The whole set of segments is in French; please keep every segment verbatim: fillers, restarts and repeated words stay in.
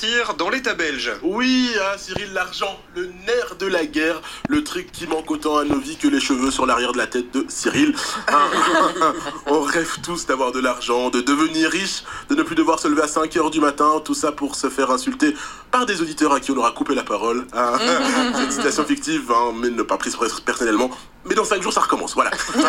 investir dans l'État belge. Oui, hein, Cyril, l'argent, le nerf de la guerre, le truc qui manque autant à nos vies que les cheveux sur l'arrière de la tête de Cyril. Hein, on rêve tous d'avoir de l'argent, de devenir riche, de ne plus devoir se lever à cinq heures du matin, tout ça pour se faire insulter par des auditeurs à qui on aura coupé la parole. Hein. C'est une citation fictive, hein, mais ne pas prise personnellement. Mais dans cinq jours, ça recommence, voilà.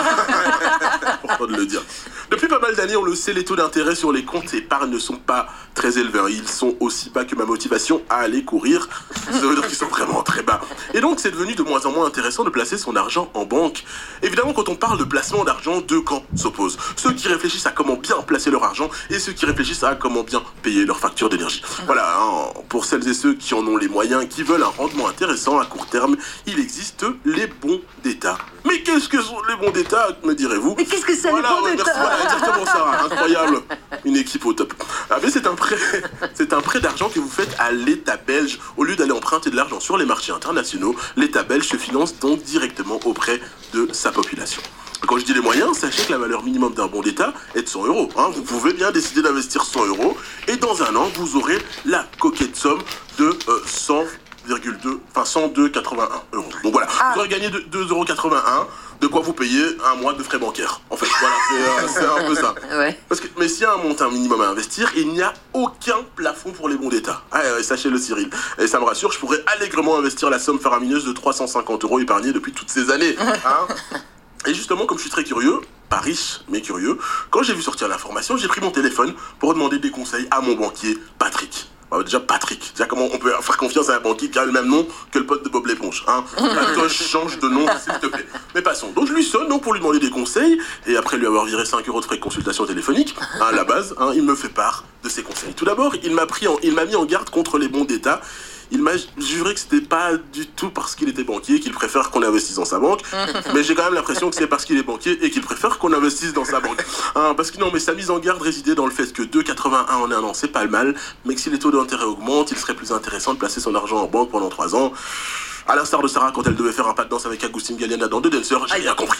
Important de le dire. Depuis pas mal d'années, on le sait, les taux d'intérêt sur les comptes épargne ne sont pas très élevés. Ils sont aussi bas que ma motivation à aller courir. Ça veut dire qu'ils sont vraiment très bas. Et donc, c'est devenu de moins en moins intéressant de placer son argent en banque. Évidemment, quand on parle de placement d'argent, deux camps s'opposent. Ceux qui réfléchissent à comment bien placer leur argent et ceux qui réfléchissent à comment bien payer leur facture d'énergie. Voilà, hein, pour celles et ceux qui en ont les moyens, qui veulent un rendement intéressant à court terme, il existe les bons d'État. Mais qu'est-ce que sont les bons d'État, me direz-vous? Mais qu'est-ce que c'est voilà, les bons ouais, d'État? Merci, voilà, exactement ça, incroyable. Une équipe au top. Ah, mais c'est un prêt, c'est un prêt d'argent que vous faites à l'État belge. Au lieu d'aller emprunter de l'argent sur les marchés internationaux, l'État belge se finance donc directement auprès de sa population. Quand je dis les moyens, sachez que la valeur minimum d'un bon d'État est de cent euros. Hein. Vous pouvez bien décider d'investir cent euros et dans un an, vous aurez la coquette somme de euh, cent virgule deux, enfin cent deux virgule quatre-vingt-un euros. Donc voilà, ah. Vous aurez gagné deux euros quatre-vingt-un, de quoi vous payer un mois de frais bancaires. En fait, voilà, c'est, euh, c'est un peu ça. Ouais. Parce que, mais s'il y a un montant minimum à investir, il n'y a aucun plafond pour les bons d'État. Ah, ouais, sachez-le, Cyril. Et ça me rassure, je pourrais allègrement investir la somme faramineuse de trois cent cinquante euros épargnés depuis toutes ces années. Hein. Et justement, comme je suis très curieux, pas riche, mais curieux, quand j'ai vu sortir l'information, j'ai pris mon téléphone pour demander des conseils à mon banquier, Patrick. Bah, déjà, Patrick. Déjà, comment on peut faire confiance à un banquier qui a le même nom que le pote de Bob l'éponge, hein? Toi, change de nom, s'il te plaît. Mais passons. Donc, je lui sonne donc, pour lui demander des conseils, et après lui avoir viré cinq euros de frais de consultation téléphonique, hein, à la base, hein, il me fait part de ses conseils. Tout d'abord, il m'a pris en, il m'a mis en garde contre les bons d'État. Il m'a juré que c'était pas du tout parce qu'il était banquier qu'il préfère qu'on investisse dans sa banque, mais j'ai quand même l'impression que c'est parce qu'il est banquier et qu'il préfère qu'on investisse dans sa banque. Hein, parce que non, mais sa mise en garde résidait dans le fait que deux virgule quatre-vingt-un en un an, c'est pas le mal, mais que si les taux d'intérêt augmentent, il serait plus intéressant de placer son argent en banque pendant trois ans. À l'instar de Sarah quand elle devait faire un pas de danse avec Agustin Galliana dans The Dancer, j'ai rien compris.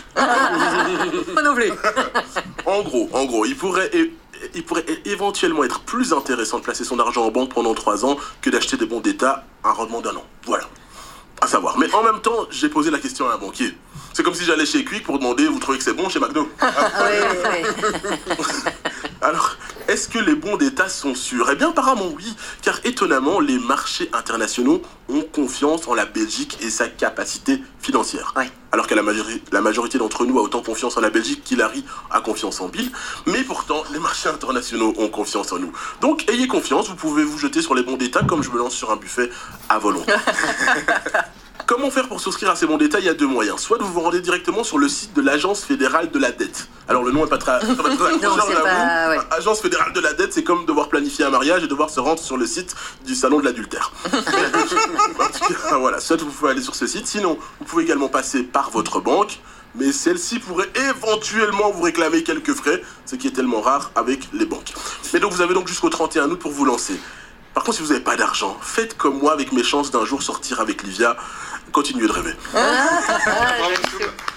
Pas non plus. En gros, en gros, il pourrait... il pourrait éventuellement être plus intéressant de placer son argent en banque pendant trois ans que d'acheter des bons d'État à un rendement d'un an. Voilà. À savoir. Mais en même temps, j'ai posé la question à un banquier. C'est comme si j'allais chez Quick pour demander, vous trouvez que c'est bon chez McDo? Ah, oui, oui. Alors, est-ce que les bons d'État sont sûrs? Eh bien, apparemment oui, car étonnamment, les marchés internationaux ont confiance en la Belgique et sa capacité financière. Ouais. Alors que la, majori- la majorité d'entre nous a autant confiance en la Belgique qu'Hilary a confiance en Bill. Mais pourtant, les marchés internationaux ont confiance en nous. Donc, ayez confiance, vous pouvez vous jeter sur les bons d'État comme je me lance sur un buffet à volonté. Comment faire pour souscrire à ces bons d'État? Il y a deux moyens. Soit vous vous rendez directement sur le site de l'Agence fédérale de la dette. Alors le nom est pas très, très, très accrocheur, non, c'est pas... ouais. Agence fédérale de la dette, c'est comme devoir planifier un mariage et devoir se rendre sur le site du salon de l'adultère. En tout cas, voilà. Soit vous pouvez aller sur ce site. Sinon, vous pouvez également passer par votre banque. Mais celle-ci pourrait éventuellement vous réclamer quelques frais, ce qui est tellement rare avec les banques. Mais donc vous avez donc jusqu'au trente et un août pour vous lancer. Par contre, si vous n'avez pas d'argent, faites comme moi avec mes chances d'un jour sortir avec Livia. Continuez de rêver. Ah, ah,